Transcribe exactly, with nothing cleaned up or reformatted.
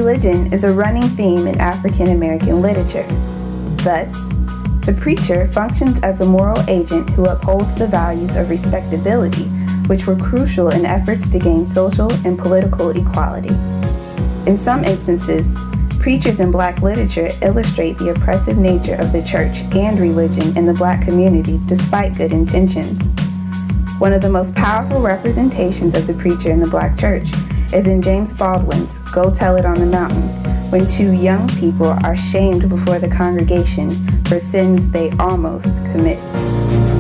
religion is a running theme in African American literature. Thus, the preacher functions as a moral agent who upholds the values of respectability, which were crucial in efforts to gain social and political equality. In some instances, preachers in Black literature illustrate the oppressive nature of the church and religion in the Black community despite good intentions. One of the most powerful representations of the preacher in the Black church is in James Baldwin's Go Tell It on the Mountain, when two young people are shamed before the congregation for sins they almost commit.